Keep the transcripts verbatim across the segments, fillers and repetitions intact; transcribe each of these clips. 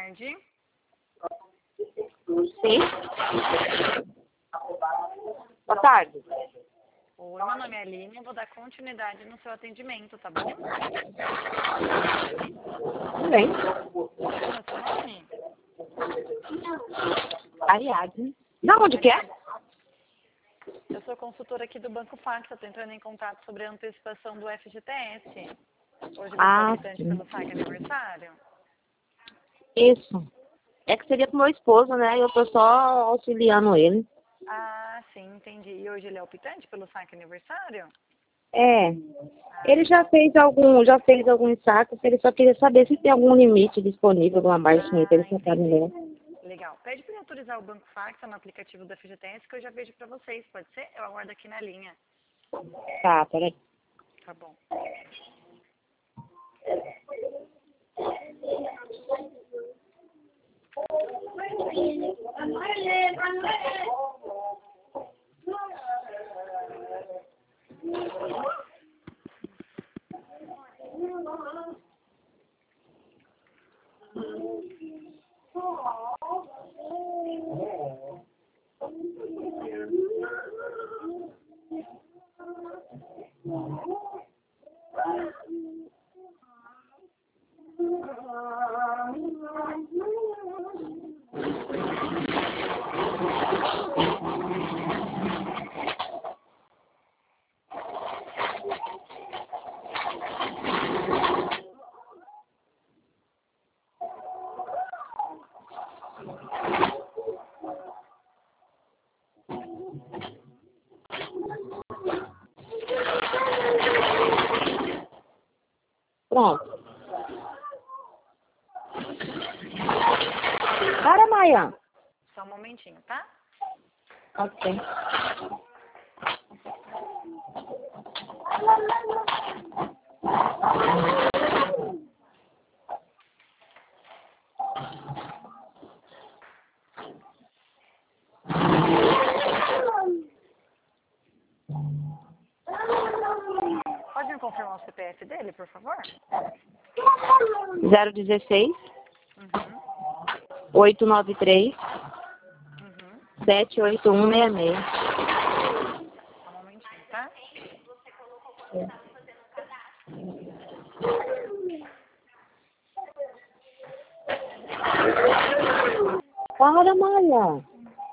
tarde. Sim. Boa tarde. Oi, meu nome é Aline, eu vou dar continuidade no seu atendimento, tá bom? Tudo bem. Qual é o seu nome? Ariadne. Da onde que é? Eu sou consultora aqui do Banco Fax, eu tô entrando em contato sobre a antecipação do F G T S. Hoje você Ah, é optante sim. pelo saque aniversário? Isso. É que seria pro meu esposo, né? Eu tô só auxiliando ele. Ah, sim, entendi. E hoje ele é optante pelo saque aniversário? É. Ah, Ele já fez algum, já fez alguns sacos, ele só queria saber se tem algum limite disponível, alguma margem pra ah, ele sacar melhor. legal. Pede para autorizar o Banco Fax no aplicativo do F G T S que eu já vejo para vocês, pode ser? Eu aguardo aqui na linha. Tá, peraí. Tá bom. Pronto. Para, Maia. Só um momentinho, tá? Ok. Pode me confirmar o C P F dele, por favor? zero dezesseis, Uhum. oito nove três, Uhum. sete oito um seis seis. Só um momentinho, tá? Para, Maia.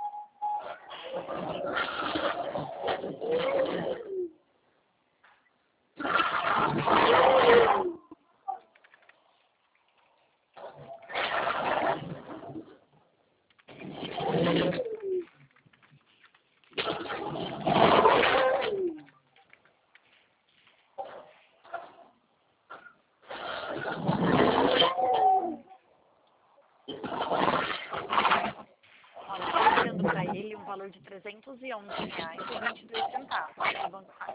Olha, eu estou enviando para ele um valor de trezentos e onze reais e vinte e dois centavos do Banco Fax.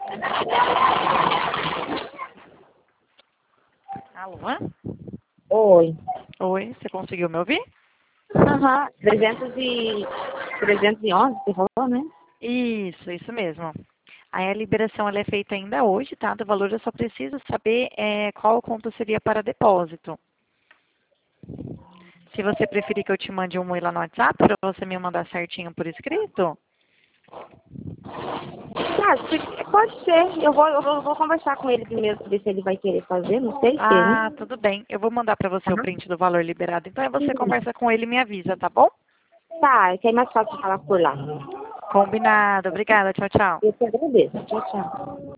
Alô? Oi. Oi, você conseguiu me ouvir? Aham. trezentos e... trezentos e onze, você falou, né? Isso, isso mesmo. Aí a liberação ela é feita ainda hoje, tá? Do valor eu só preciso saber é, qual conta seria para depósito. Se você preferir que eu te mande um oi lá no WhatsApp para você me mandar certinho por escrito. Ah, se- pode ser. Eu vou, eu vou, eu vou conversar com ele primeiro para ver se ele vai querer fazer. Não sei se, né? Ah, tudo bem. Eu vou mandar para você o Aham. print do valor liberado. Então aí você Sim. conversa com ele e me avisa, tá bom? Tá, é que é mais fácil falar por lá. Combinado. Obrigada. Tchau, tchau. Eu te agradeço. Tchau, tchau.